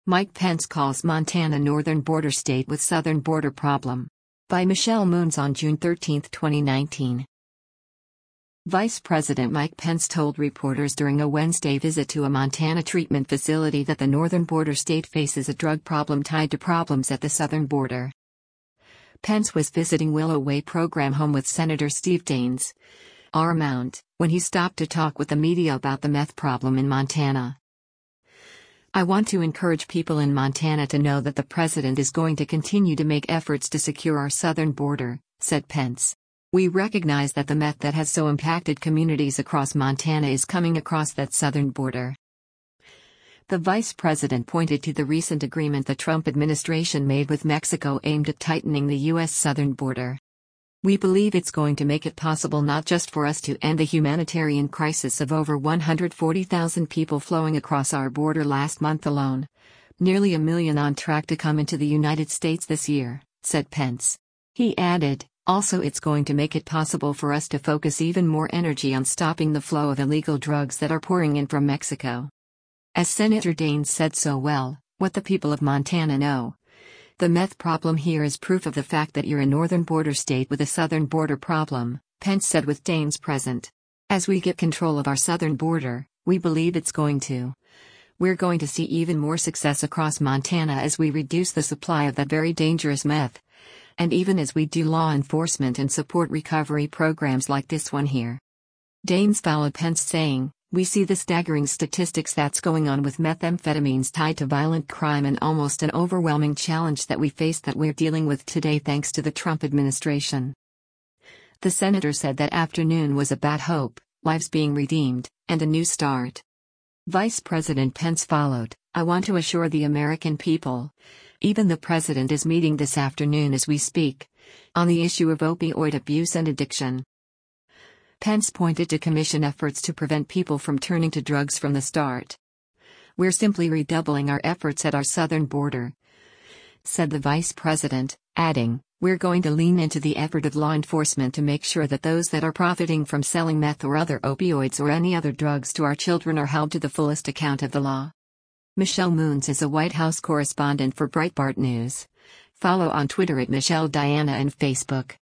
Mike Pence calls Montana northern border state with southern border problem. By Michelle Moons on June 13, 2019. Vice President Mike Pence told reporters during a Wednesday visit to a Montana treatment facility that the northern border state faces a drug problem tied to problems at the southern border. Pence was visiting Willow Way program home with Senator Steve Daines, R-Mount, when he stopped to talk with the media about the meth problem in Montana. "I want to encourage people in Montana to know that the president is going to continue to make efforts to secure our southern border," said Pence. "We recognize that the meth that has so impacted communities across Montana is coming across that southern border." The vice president pointed to the recent agreement the Trump administration made with Mexico aimed at tightening the U.S. southern border. "We believe it's going to make it possible not just for us to end the humanitarian crisis of over 140,000 people flowing across our border last month alone, nearly 1 million on track to come into the United States this year," said Pence. He added, "Also it's going to make it possible for us to focus even more energy on stopping the flow of illegal drugs that are pouring in from Mexico." As Senator Daines said so well, "What the people of Montana know. The meth problem here is proof of the fact that you're a northern border state with a southern border problem," Pence said with Daines present. "As we get control of our southern border, we believe we're going to see even more success across Montana as we reduce the supply of that very dangerous meth. And even as we do law enforcement and support recovery programs like this one here." Daines followed Pence saying, "We see the staggering statistics that's going on with methamphetamines tied to violent crime and almost an overwhelming challenge that we face that we're dealing with today thanks to the Trump administration." The senator said that afternoon was about hope, lives being redeemed, and a new start. Vice President Pence followed, "I want to assure the American people, even the president is meeting this afternoon as we speak, on the issue of opioid abuse and addiction." Pence pointed to commission efforts to prevent people from turning to drugs from the start. "We're simply redoubling our efforts at our southern border," said the vice president, adding, "We're going to lean into the effort of law enforcement to make sure that those that are profiting from selling meth or other opioids or any other drugs to our children are held to the fullest account of the law." Michelle Moons is a White House correspondent for Breitbart News. Follow on Twitter at Michelle Diana and Facebook.